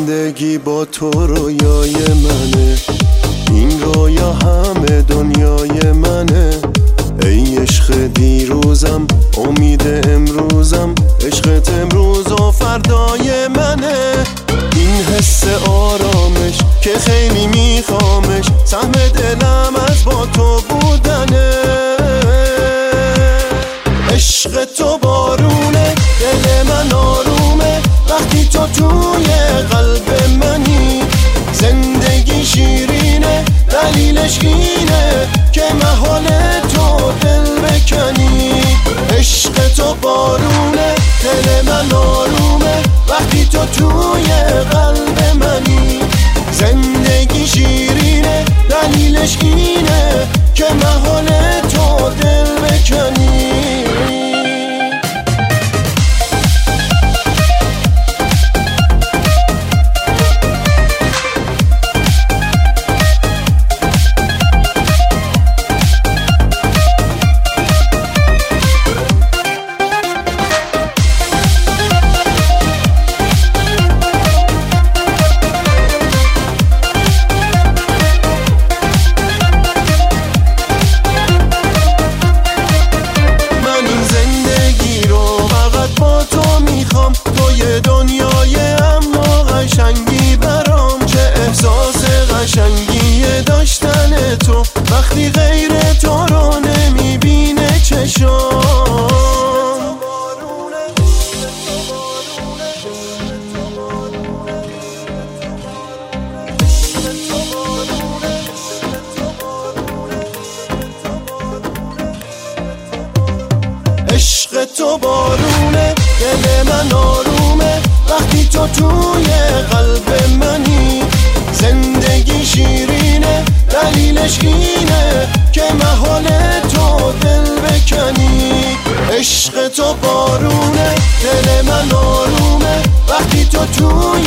زندگی با تو رویای منه، این رویا همه دنیای منه. ای عشق دیروزم، امید امروزم، عشقت امروز و فردای منه. این حس آرامش که خیلی میخوامش، سهم دلم از با تو بودنه. عشق تو بارونه، دل من آرومه وقتی تو توی قلب منی. زندگی شیرینه، دلیلش اینه که محال تو دل بکنی. عشق تو بارونه، دل من آرومه وقتی تو توی قلب منی. زندگی شیرینه، دلیلش اینه که محال تو دل بکنی. توی دنیای اما قشنگی برام، چه احساس قشنگی داشتن تو وقتی غیر تو رو نمیبینه چشام. عشق تو بارونه، دل من آرومه وقتی تو توی قلب منی. زندگی شیرینه، دلیلش اینه که محال تو دل بکنی. عشق تو بارونه، دل من آرومه وقتی تو توی